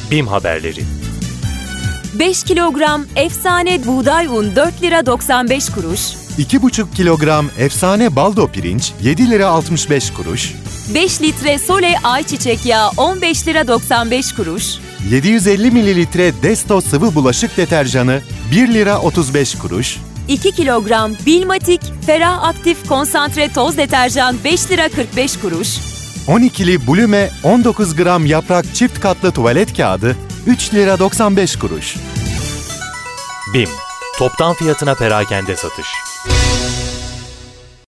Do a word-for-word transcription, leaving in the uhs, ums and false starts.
BİM haberleri. beş kilogram efsane buğday un dört lira doksan beş kuruş. iki buçuk kilogram efsane baldo pirinç yedi lira altmış beş kuruş. beş litre Sole ayçiçek yağı on beş lira doksan beş kuruş. yedi yüz elli mililitre Desto sıvı bulaşık deterjanı bir lira otuz beş kuruş. iki kilogram Bilmatik ferah aktif konsantre toz deterjan beş lira kırk beş kuruş. on ikili Blume on dokuz gram yaprak çift katlı tuvalet kağıdı üç lira doksan beş kuruş. BİM, toptan fiyatına perakende satış.